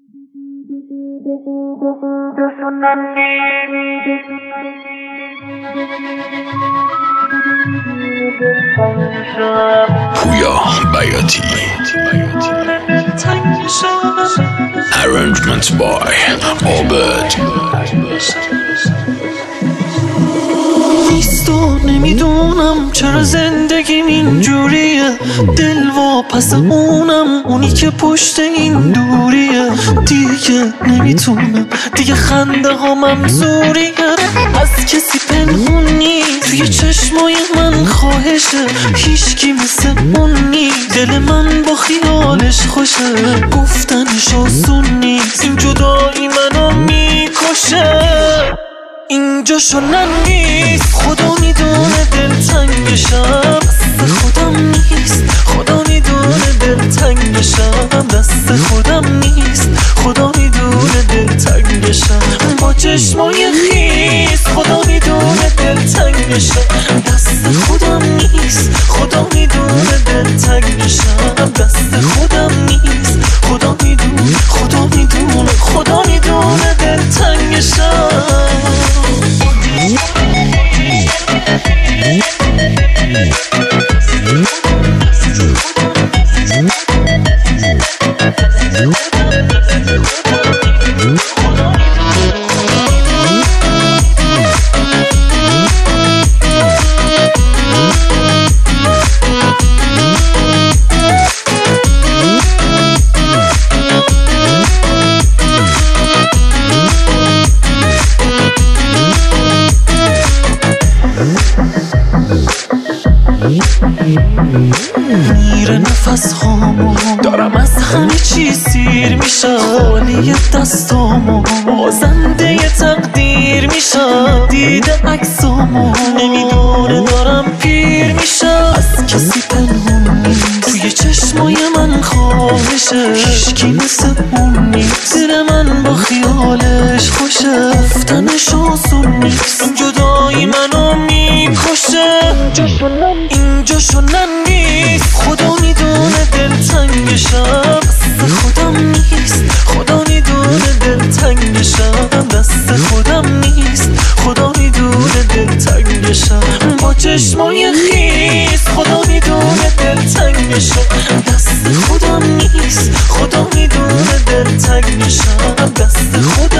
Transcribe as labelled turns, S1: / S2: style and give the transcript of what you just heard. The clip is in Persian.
S1: پویا بیاتی Arrangement by Albert.
S2: نیستو نمیدونم چرا زندگیم اینجوریه، دل واپس اونم، اونی که پشت این دوریه. دیگه نمیتونم، دیگه خنده ها ممزوریه، از کسی پنهون نیست توی چشمای من خواهشه، هیچکی مثل اون نیست، دل من با خیالش خوشه، گفتنش آسون نیست، این جدایی منو میکشه، اینجا شنن نیست، خدا میدونه دلتنگشم، دست خودم نیست، خدا میدونه دلتنگشم، دست خودم نیست، خدا میدونه دلتنگشم، با چشمای خیس، خدا میدونه دلتنگشم، دست خودم نیست، خدا میدونه دلتنگشم، دست خودم نیست، خدا میدونه، خدا میدونه، خدا میدونه دلتنگشم. میره نفس هامو، دارم از همه چی سیر میشم، خالی دستامو، بازنده تقدیر میشم، دیده عکسامو، نمیدونه دارم پیر میشم، از کسی پنهون نیست توی چشمای من خواهشه، هیچکی مثل اون نیست، دل من با خیالش خوشه، گفتنش آسون نیست، این جدایی منو میکشه، اینجا شنن نیست، خدا میدونه دلتنگشم، دست خودم نیست، خدا میدونه دلتنگشم، دست خودم نیست، خدا میدونه دلتنگشم، با چشمای خیس، خدا میدونه دلتنگشم، دست خودم نیست، خدا میدونه دلتنگشم، دست خودم